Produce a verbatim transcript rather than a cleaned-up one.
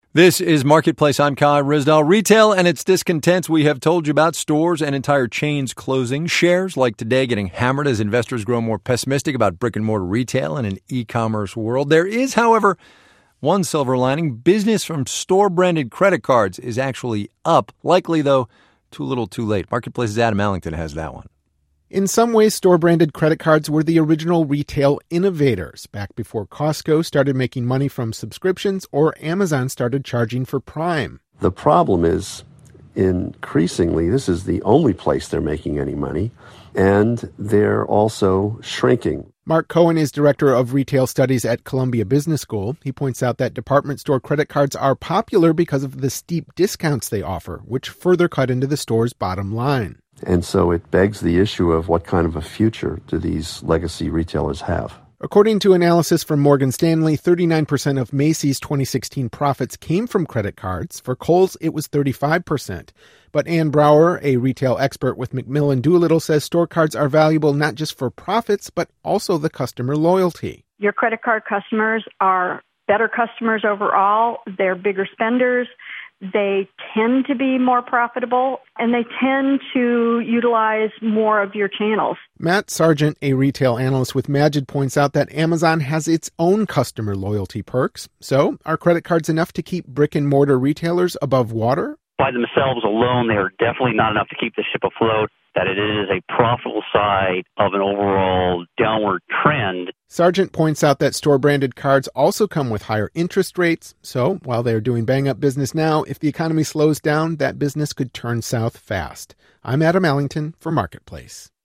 This is Marketplace. I'm Kai Ryssdal. Retail and its discontents. We have told you about stores and entire chains closing. Shares like today getting hammered as investors grow more pessimistic about brick and mortar retail and an e-commerce world. There is, however, one silver lining. Business from store-branded credit cards is actually up. Likely, though, too little too late. Marketplace's Adam Allington has that one. In some ways, store-branded credit cards were the original retail innovators, back before Costco started making money from subscriptions or Amazon started charging for Prime. The problem is, increasingly, this is the only place they're making any money, and they're also shrinking. Mark Cohen is director of retail studies at Columbia Business School. He points out that department store credit cards are popular because of the steep discounts they offer, which further cut into the store's bottom line. And so it begs the issue of what kind of a future do these legacy retailers have? According to analysis from Morgan Stanley, thirty-nine percent of Macy's twenty sixteen profits came from credit cards. For Kohl's, it was thirty-five percent. But Ann Brower, a retail expert with McMillan Doolittle, says store cards are valuable not just for profits, but also the customer loyalty. Your credit card customers are better customers overall. They're bigger spenders. They tend to be more profitable, and they tend to utilize more of your channels. Matt Sargent, a retail analyst with Magid, points out that Amazon has its own customer loyalty perks. So, are credit cards enough to keep brick-and-mortar retailers above water? By themselves alone, they are definitely not enough to keep the ship afloat. That it is a profitable side of an overall downward trend. Sargent points out that store-branded cards also come with higher interest rates. So, while they're doing bang-up business now, if the economy slows down, that business could turn south fast. I'm Adam Allington for Marketplace.